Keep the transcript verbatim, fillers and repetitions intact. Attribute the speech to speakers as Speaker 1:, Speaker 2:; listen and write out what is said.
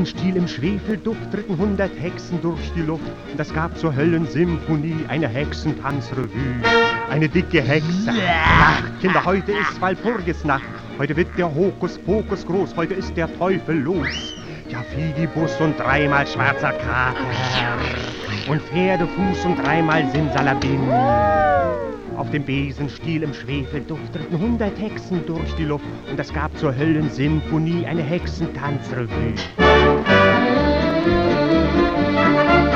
Speaker 1: Besenstiel im Schwefelduft dritten hundert Hexen durch die Luft und es gab zur Höllensymphonie eine Hexentanzrevue. Eine dicke Hexe. Nacht, Kinder, heute ist Walpurgisnacht. Heute wird der Hokuspokus groß, heute ist der Teufel los. Ja, Fidibus und dreimal schwarzer Kater und Pferdefuß und dreimal Simsalabim. Auf dem Besenstiel im Schwefelduft dritten hundert Hexen durch die Luft und es gab zur Höllensymphonie eine Hexentanzrevue.